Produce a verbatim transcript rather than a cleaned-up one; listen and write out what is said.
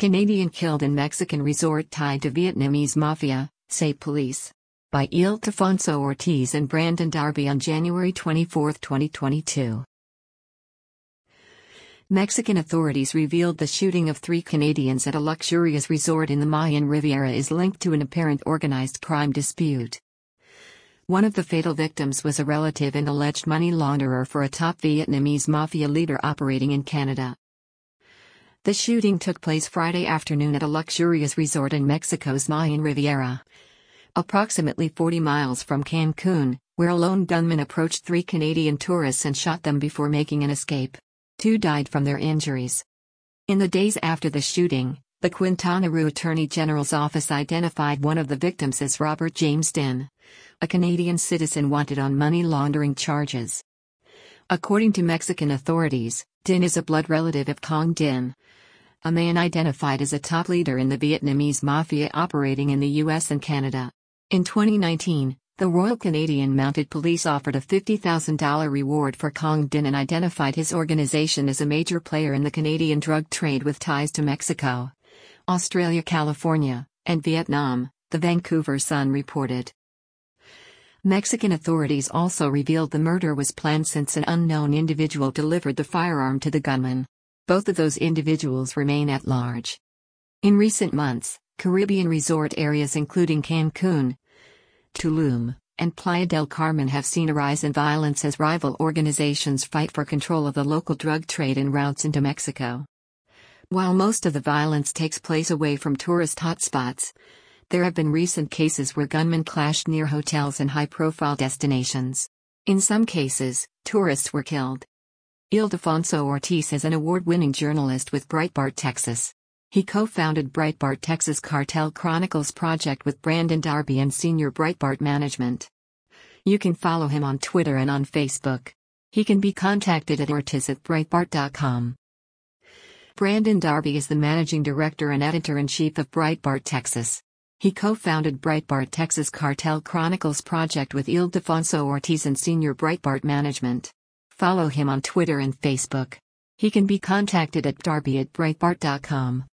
Canadian killed in Mexican resort tied to Vietnamese mafia, say police. By Ildefonso Ortiz and Brandon Darby on January twenty-fourth, twenty twenty-two. Mexican authorities revealed the shooting of three Canadians at a luxurious resort in the Mayan Riviera is linked to an apparent organized crime dispute. One of the fatal victims was a relative and alleged money launderer for a top Vietnamese mafia leader operating in Canada. The shooting took place Friday afternoon at a luxurious resort in Mexico's Mayan Riviera, approximately forty miles from Cancun, where a lone gunman approached three Canadian tourists and shot them before making an escape. Two died from their injuries. In the days after the shooting, the Quintana Roo Attorney General's office identified one of the victims as Robert James Dinh, a Canadian citizen wanted on money laundering charges. According to Mexican authorities, Dinh is a blood relative of Quang Dinh, a man identified as a top leader in the Vietnamese mafia operating in the U S and Canada. In twenty nineteen, the Royal Canadian Mounted Police offered a fifty thousand dollars reward for Quang Dinh and identified his organization as a major player in the Canadian drug trade with ties to Mexico, Australia, California, and Vietnam, the Vancouver Sun reported. Mexican authorities also revealed the murder was planned since an unknown individual delivered the firearm to the gunman. Both of those individuals remain at large. In recent months, Caribbean resort areas including Cancun, Tulum, and Playa del Carmen have seen a rise in violence as rival organizations fight for control of the local drug trade and routes into Mexico. While most of the violence takes place away from tourist hotspots, there have been recent cases where gunmen clashed near hotels and high-profile destinations. In some cases, tourists were killed. Ildefonso Ortiz is an award-winning journalist with Breitbart Texas. He co-founded Breitbart Texas Cartel Chronicles project with Brandon Darby and senior Breitbart management. You can follow him on Twitter and on Facebook. He can be contacted at ortiz at breitbart dot com. Brandon Darby is the managing director and editor-in-chief of Breitbart Texas. He co-founded Breitbart Texas Cartel Chronicles project with Ildefonso Ortiz and senior Breitbart management. Follow him on Twitter and Facebook. He can be contacted at darby at breitbart dot com.